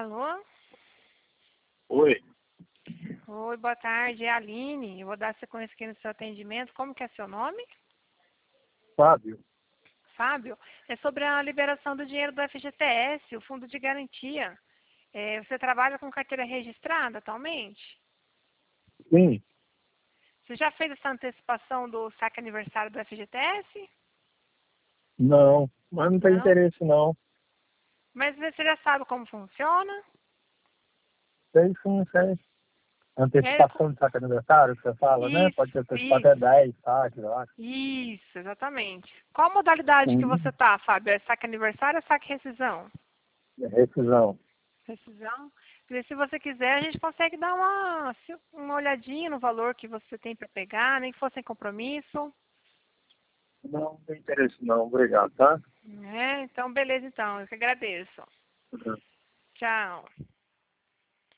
Alô? Oi, Oi, boa tarde. É a Aline. Eu vou dar sequência aqui no seu atendimento. Como que é seu nome? Fábio. Fábio. É sobre a liberação do dinheiro do FGTS, o Fundo de Garantia. Você trabalha com carteira registrada atualmente? Sim, Você já fez essa antecipação do saque aniversário do FGTS? não, mas não tem Não? interesse não. Mas você já sabe como funciona? Tem sim, tem. É, Antecipação de saque aniversário, que você fala, né? isso, Pode antecipar até isso. 10 saques, eu acho. Isso, exatamente. Qual modalidade que você Sim, tá, Fábio? É saque aniversário ou saque rescisão? rescisão. Rescisão. Porque se você quiser, a gente consegue dar uma olhadinha no valor que você tem para pegar, nem que fosse sem compromisso. Não tem interesse não, obrigado, tá? Então, beleza então. Eu que agradeço. Uhum. Tchau.